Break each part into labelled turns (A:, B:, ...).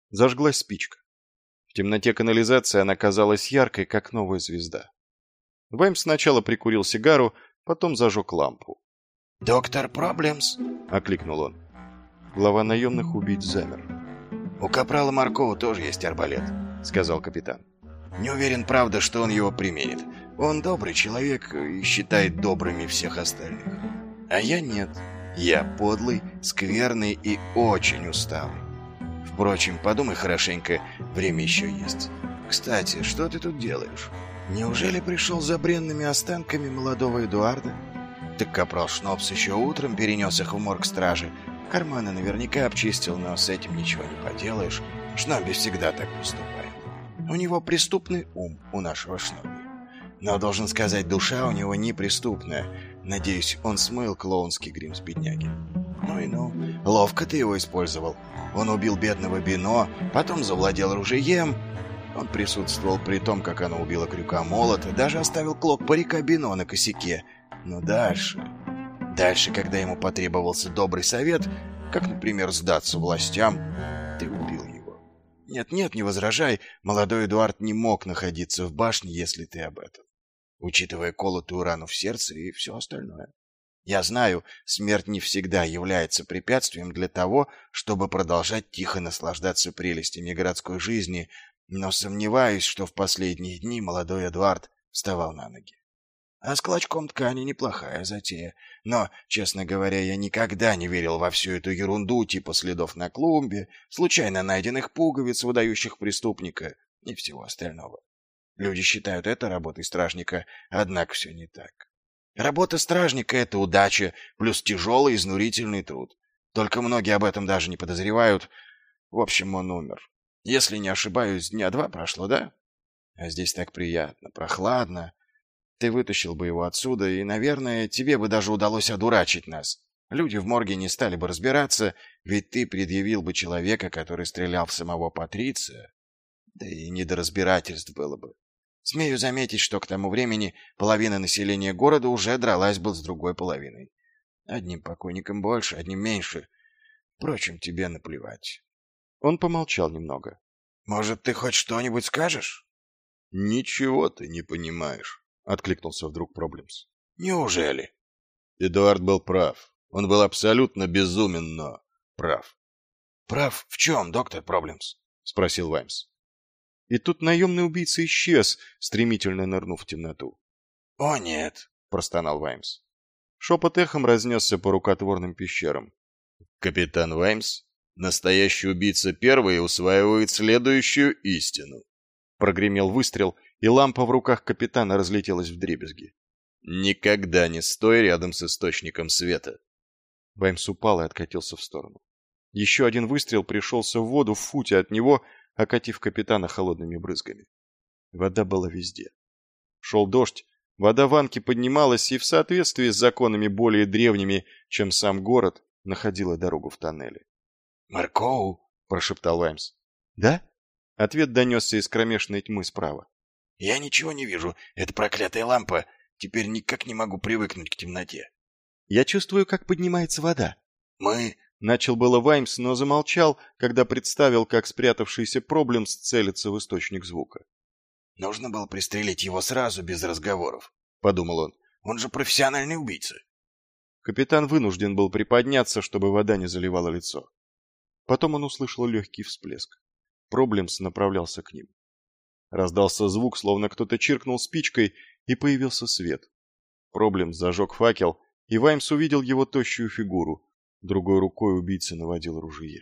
A: Зажглась спичка. В темноте канализации она казалась яркой, как новая звезда. Ваймс сначала прикурил сигару, потом зажег лампу.
B: «Доктор Проблемс?»
A: — окликнул он. Глава наемных убийц замер.
B: «У капрала Маркова тоже есть арбалет», — сказал капитан. «Не уверен, правда, что он его применит. Он добрый человек и считает добрыми всех остальных. А я нет. Я подлый, скверный и очень усталый. Впрочем, подумай хорошенько, время еще есть. Кстати, что ты тут делаешь? Неужели пришел за бренными останками молодого Эдуарда? Так капрал Шнопс еще утром перенес их в морг стражи. Карманы наверняка обчистил, но с этим ничего не поделаешь. Шноби всегда так поступает. У него преступный ум, у нашего Шноби. Но, должен сказать, душа у него неприступная. Надеюсь, он смыл клоунский грим с бедняги. Ну и ну, ловко ты его использовал. Он убил бедного Бино, потом завладел ружьем. Он присутствовал при том, как она убила Крюка Молота, даже оставил клок парика Бино на косяке. Но дальше, когда ему потребовался добрый совет, как, например, сдаться властям, ты убил его. Нет, не возражай, молодой Эдуард не мог находиться в башне, если ты об этом. Учитывая колотую рану в сердце и все остальное. Я знаю, смерть не всегда является препятствием для того, чтобы продолжать тихо наслаждаться прелестями городской жизни, но сомневаюсь, что в последние дни молодой Эдуард вставал на ноги. А с клочком ткани неплохая затея. Но, честно говоря, я никогда не верил во всю эту ерунду типа следов на клумбе, случайно найденных пуговиц, выдающих преступника и всего остального. Люди считают это работой стражника, однако все не так. Работа стражника — это удача, плюс тяжелый изнурительный труд. Только многие об этом даже не подозревают. В общем, он умер. Если не ошибаюсь, дня 2 прошло, да? А здесь так приятно, прохладно. Ты вытащил бы его отсюда, и, наверное, тебе бы даже удалось одурачить нас. Люди в морге не стали бы разбираться, ведь ты предъявил бы человека, который стрелял в самого Патриция. Да и не до разбирательств было бы. Смею заметить, что к тому времени половина населения города уже дралась бы с другой половиной. Одним покойником больше, одним меньше. Впрочем, тебе наплевать.
A: Он помолчал немного.
B: «Может, ты хоть что-нибудь скажешь?»
C: «Ничего ты не понимаешь», — откликнулся вдруг Проблемс.
B: «Неужели?»
C: Эдуард был прав. Он был абсолютно безумен, но прав.
B: «Прав в чем, доктор Проблемс?»
C: — спросил Ваймс.
A: И тут наемный убийца исчез, стремительно нырнув в темноту.
B: «О, нет!»
A: — простонал Ваймс. Шепот эхом разнесся по рукотворным пещерам.
C: «Капитан Ваймс, настоящий убийца первый усваивает следующую истину».
A: Прогремел выстрел, и лампа в руках капитана разлетелась вдребезги.
C: «Никогда не стой рядом с источником света».
A: Ваймс упал и откатился в сторону. Еще один выстрел пришелся в воду в футе от него, окатив капитана холодными брызгами. Вода была везде. Шел дождь, вода в Анке поднималась и в соответствии с законами более древними, чем сам город, находила дорогу в тоннеле.
B: «Маркоу!» — прошептал Ваймс.
A: «Да?» — ответ донесся из кромешной тьмы справа.
B: «Я ничего не вижу. Это проклятая лампа. Теперь никак не могу привыкнуть к темноте».
A: «Я чувствую, как поднимается вода».
B: «Мы...»
A: Начал было Ваймс, но замолчал, когда представил, как спрятавшийся Проблемс целится в источник звука.
B: «Нужно было пристрелить его сразу, без разговоров», — подумал он. «Он же профессиональный убийца».
A: Капитан вынужден был приподняться, чтобы вода не заливала лицо. Потом он услышал легкий всплеск. Проблемс направлялся к ним. Раздался звук, словно кто-то чиркнул спичкой, и появился свет. Проблемс зажег факел, и Ваймс увидел его тощую фигуру. Другой рукой убийца наводил ружье.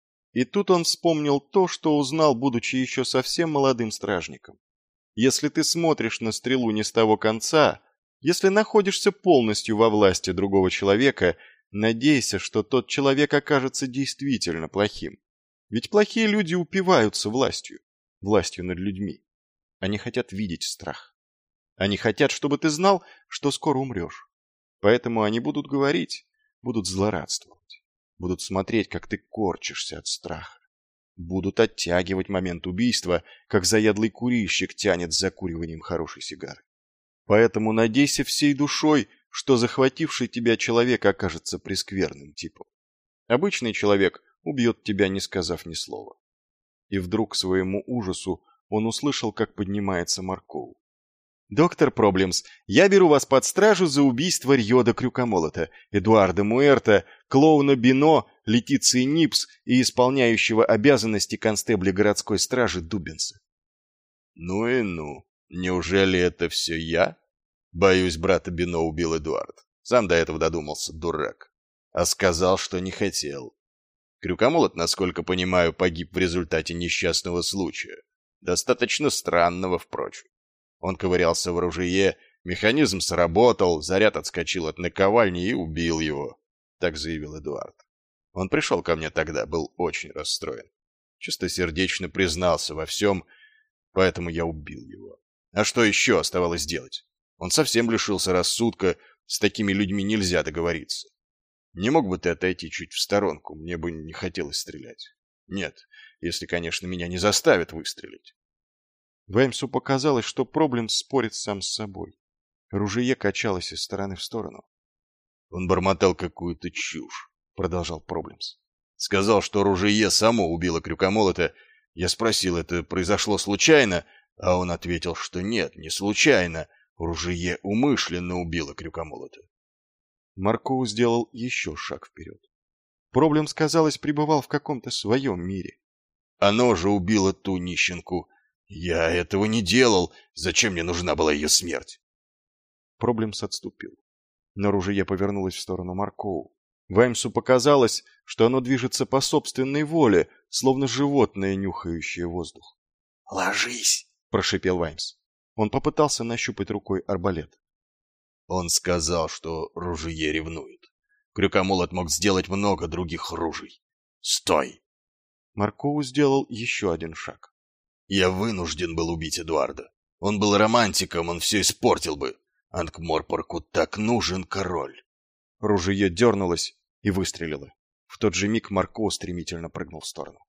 A: И тут он вспомнил то, что узнал, будучи еще совсем молодым стражником. Если ты смотришь на стрелу не с того конца, если находишься полностью во власти другого человека, надейся, что тот человек окажется действительно плохим. Ведь плохие люди упиваются властью над людьми. Они хотят видеть страх. Они хотят, чтобы ты знал, что скоро умрешь. Поэтому они будут говорить, будут злорадствовать, будут смотреть, как ты корчишься от страха, будут оттягивать момент убийства, как заядлый курильщик тянет с закуриванием хорошей сигары. Поэтому надейся всей душой, что захвативший тебя человек окажется прескверным типом. Обычный человек убьет тебя, не сказав ни слова. И вдруг, к своему ужасу, он услышал, как поднимается Маркоу. «Доктор Проблемс, я беру вас под стражу за убийство Рьода Крюкомолота, Эдуарда Муэрта, клоуна Бино, Летиции Нипс и исполняющего обязанности констебля городской стражи Дубинса».
C: Ну и ну. Неужели это все я? Боюсь, брата Бино убил Эдуард. Сам до этого додумался, дурак. А сказал, что не хотел. Крюкомолот, насколько понимаю, погиб в результате несчастного случая. Достаточно странного, впрочем. Он ковырялся в ружье, механизм сработал, заряд отскочил от наковальни и убил его. Так заявил Эдуард. Он пришел ко мне тогда, был очень расстроен. Чистосердечно признался во всем, поэтому я убил его. А что еще оставалось делать? Он совсем лишился рассудка, с такими людьми нельзя договориться. Не мог бы ты отойти чуть в сторонку, мне бы не хотелось стрелять. Нет, если, конечно, меня не заставят выстрелить.
A: Ваймсу показалось, что Проблемс спорит сам с собой. Ружье качалось из стороны в сторону.
C: Он бормотал какую-то чушь, продолжал Проблемс. Сказал, что ружье само убило Крюкомолота. Я спросил, это произошло случайно, а он ответил, что нет, не случайно. Ружье умышленно убило Крюкомолота.
A: Маркоу сделал еще шаг вперед. Проблемс, казалось, пребывал в каком-то своем мире.
C: Оно же убило ту нищенку. Я этого не делал. Зачем мне нужна была ее смерть?
A: Проблемс отступил. Но ружье повернулось в сторону Маркоу. Ваймсу показалось, что оно движется по собственной воле, словно животное, нюхающее воздух.
B: «Ложись!» –
A: прошипел Ваймс. Он попытался нащупать рукой арбалет.
C: Он сказал, что ружье ревнует. Крюкомолот мог сделать много других ружей. Стой!
A: Маркоу сделал еще один шаг.
C: Я вынужден был убить Эдуарда. Он был романтиком, он все испортил бы. Анкморпорку так нужен король.
A: Ружье дернулось и выстрелило. В тот же миг Маркоу стремительно прыгнул в сторону.